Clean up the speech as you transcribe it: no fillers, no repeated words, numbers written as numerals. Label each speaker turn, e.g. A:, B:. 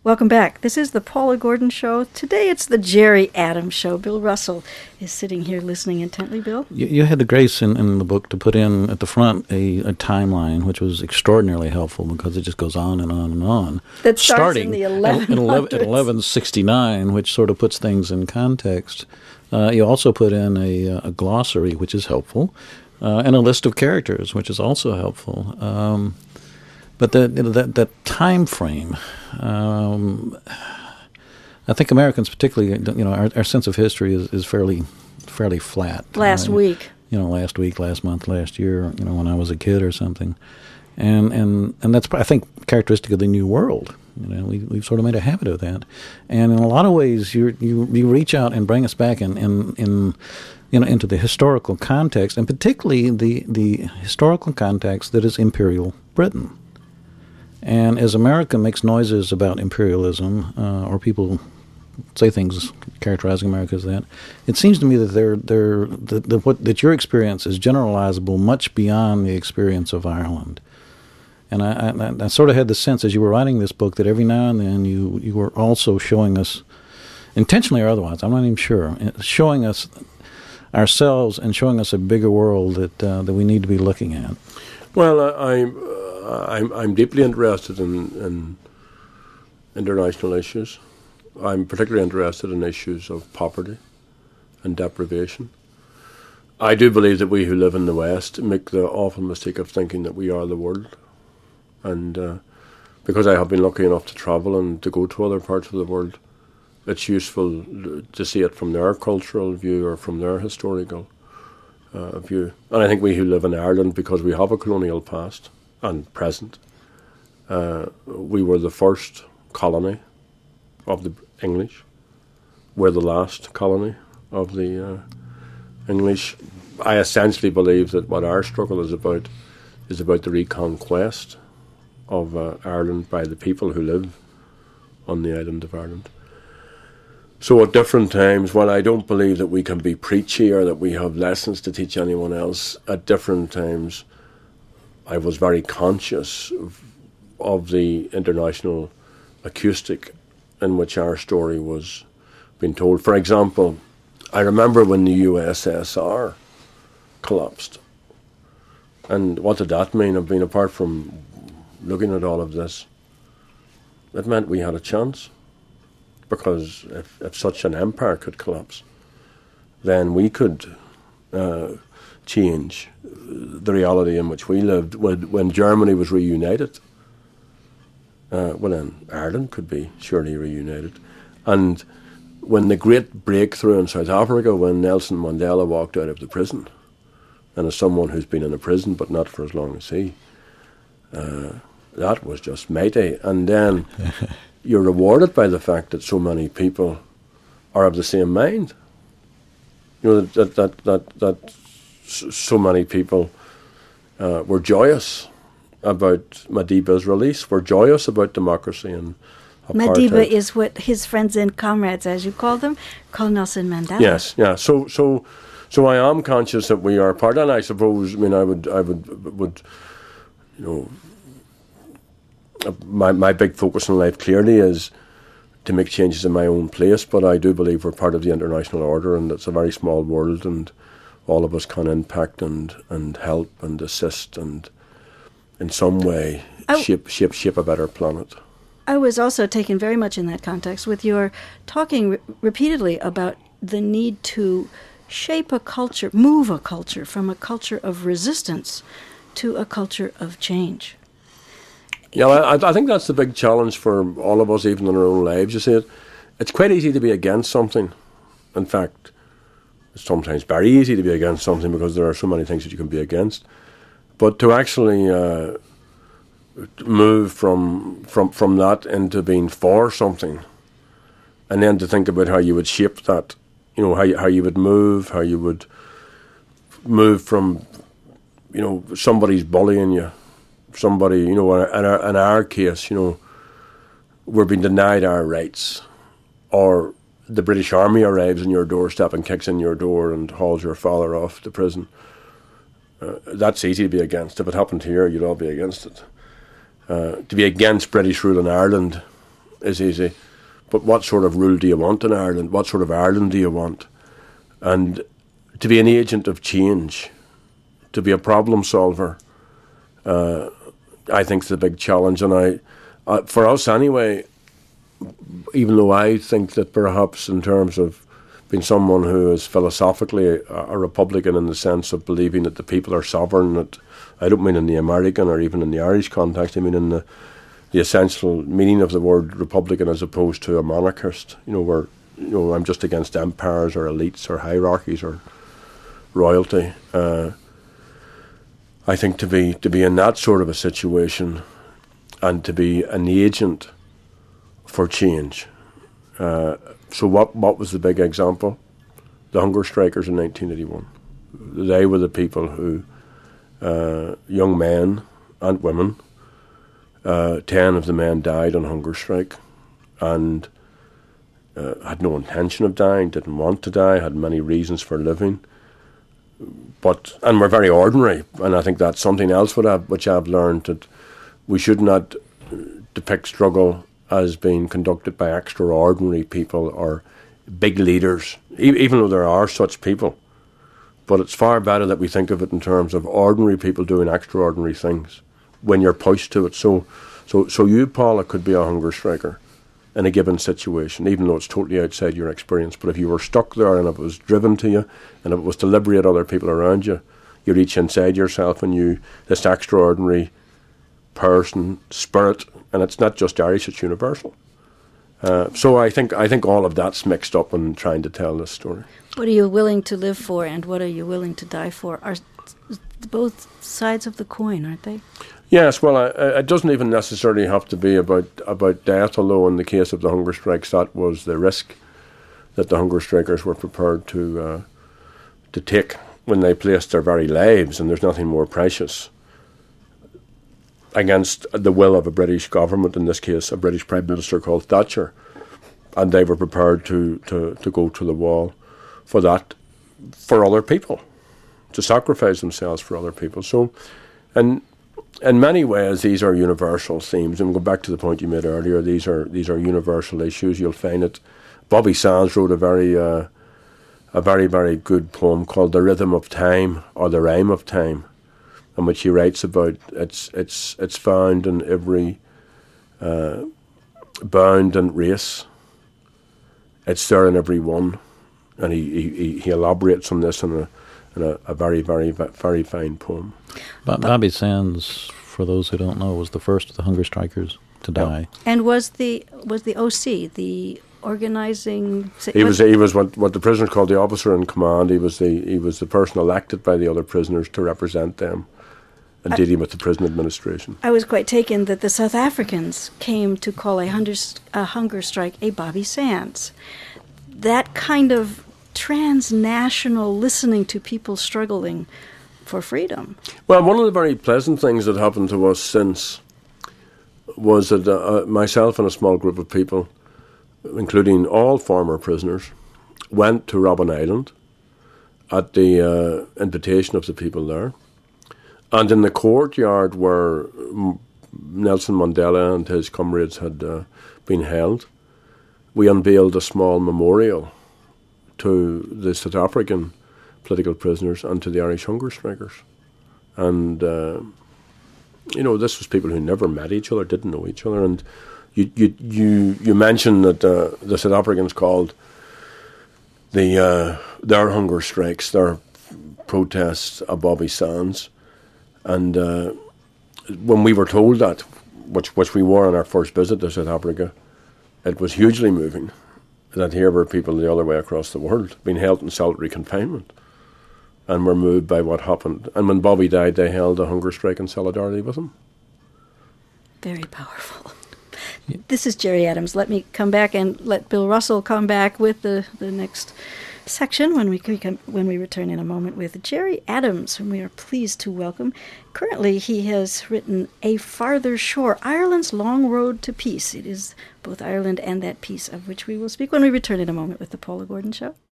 A: Welcome back. This is the Paula Gordon Show. Today it's the Jerry Adams Show. Bill Russell is sitting here listening intently. Bill?
B: You had the grace in the book to put in at the front a timeline, which was extraordinarily helpful because it just goes on and on and on.
A: That starts in the 1100s.
B: At 1169, which sort of puts things in context. You also put in a glossary, which is helpful, and a list of characters, which is also helpful. But that time frame, I think Americans particularly, our sense of history is fairly flat.
A: Last week,
B: last month, last year, when I was a kid or something, and that's, I think, characteristic of the New World. We've sort of made a habit of that, and in a lot of ways, you reach out and bring us back into the historical context, and particularly the historical context that is Imperial Britain. And as America makes noises about imperialism, or people say things characterizing America as that, it seems to me that that your experience is generalizable much beyond the experience of Ireland. And I sort of had the sense as you were writing this book that every now and then you were also showing us, intentionally or otherwise, I'm not even sure, showing us ourselves and showing us a bigger world that we need to be looking at.
C: Well, I'm deeply interested in international issues. I'm particularly interested in issues of poverty and deprivation. I do believe that we who live in the West make the awful mistake of thinking that we are the world. And because I have been lucky enough to travel and to go to other parts of the world, it's useful to see it from their cultural view or from their historical view. And I think we who live in Ireland, because we have a colonial past and present, we were the first colony of the English. We're the last colony of the English. I essentially believe that what our struggle is about the reconquest of Ireland by the people who live on the island of Ireland. So at different times, while I don't believe that we can be preachy or that we have lessons to teach anyone else, at different times I was very conscious of the international acoustic in which our story was being told. For example, I remember when the USSR collapsed. And what did that mean? Apart from looking at all of this, it meant we had a chance. Because if such an empire could collapse, then we could change the reality in which we lived. When Germany was reunited, then Ireland could be surely reunited. And when the great breakthrough in South Africa, when Nelson Mandela walked out of the prison, and as someone who's been in a prison but not for as long as he, that was just mighty. And then you're rewarded by the fact that so many people are of the same mind. That so many people were joyous about Madiba's release, were joyous about democracy and apartheid.
A: Madiba is what his friends and comrades, as you call them, call Nelson Mandela.
C: Yes, yeah. So I am conscious that we are part, and I suppose, I would, my big focus in life clearly is to make changes in my own place, but I do believe we're part of the international order, and it's a very small world, and all of us can impact and help and assist and in some way shape a better planet.
A: I was also taken very much in that context with your talking repeatedly about the need to shape a culture, move a culture from a culture of resistance to a culture of change.
C: Yeah, I think that's the big challenge for all of us, even in our own lives. You see, it's quite easy to be against something. In fact, it's sometimes very easy to be against something because there are so many things that you can be against. But to actually move from that into being for something, and then to think about how you would shape that, how you would move from, somebody's bullying you. Somebody, in our case, we're being denied our rights, or the British Army arrives on your doorstep and kicks in your door and hauls your father off to prison. That's easy to be against. If it happened here, you'd all be against it. To be against British rule in Ireland is easy. But what sort of rule do you want in Ireland? What sort of Ireland do you want? And to be an agent of change, to be a problem solver, I think is a big challenge. And for us anyway, even though I think that perhaps in terms of being someone who is philosophically a Republican in the sense of believing that the people are sovereign, that I don't mean in the American or even in the Irish context, I mean in the essential meaning of the word Republican as opposed to a monarchist, where I'm just against empires or elites or hierarchies or royalty. I think to be in that sort of a situation and to be an agent for change. So what was the big example? The hunger strikers in 1981. They were the people who, young men and women, 10 of the men died on hunger strike and had no intention of dying, didn't want to die, had many reasons for living. And were very ordinary, and I think that's something else which I've learned, that we should not depict struggle as being conducted by extraordinary people or big leaders, even though there are such people. But it's far better that we think of it in terms of ordinary people doing extraordinary things when you're pushed to it. So you, Paula, could be a hunger striker in a given situation, even though it's totally outside your experience. But if you were stuck there and if it was driven to you and if it was to liberate other people around you, you reach inside yourself and you, this extraordinary person, spirit, and it's not just Irish, it's universal. So I think all of that's mixed up in trying to tell this story.
A: What are you willing to live for and what are you willing to die for are both sides of the coin, aren't they?
C: Yes, well, it doesn't even necessarily have to be about death, although in the case of the hunger strikes, that was the risk that the hunger strikers were prepared to take when they placed their very lives, and there's nothing more precious, against the will of a British government, in this case a British Prime Minister called Thatcher, and they were prepared to go to the wall for that, for other people, to sacrifice themselves for other people. So, and in many ways, these are universal themes. And we'll go back to the point you made earlier. These are universal issues. You'll find it. Bobby Sands wrote a very, very good poem called "The Rhythm of Time" or "The Rhyme of Time," in which he writes about it's found in every bound and race. It's there in every one, and he elaborates on this in a very, very, very fine poem.
B: Bobby Sands, for those who don't know, was the first of the hunger strikers to die.
A: And was the OC the organizing?
C: He was what the prisoners called the officer in command. He was the person elected by the other prisoners to represent them in dealing with the prison administration.
A: I was quite taken that the South Africans came to call a hunger strike a Bobby Sands. That kind of transnational listening to people struggling for freedom.
C: Well, one of the very pleasant things that happened to us since was that myself and a small group of people, including all former prisoners, went to Robben Island at the invitation of the people there. And in the courtyard where Nelson Mandela and his comrades had been held, we unveiled a small memorial to the South African political prisoners and to the Irish hunger strikers. And, this was people who never met each other, didn't know each other. And you mentioned that the South Africans called their hunger strikes, their protests, a Bobby Sands. And when we were told that, which we were on our first visit to South Africa, it was hugely moving that here were people the other way across the world being held in solitary confinement and were moved by what happened. And when Bobby died, they held a hunger strike in solidarity with him. Very powerful.
A: Yeah. This is Gerry Adams. Let me come back and let Bill Russell come back with the next section when we return in a moment with Gerry Adams, whom we are pleased to welcome. Currently, he has written A Farther Shore, Ireland's Long Road to Peace. It is both Ireland and that peace of which we will speak when we return in a moment with the Paula Gordon Show.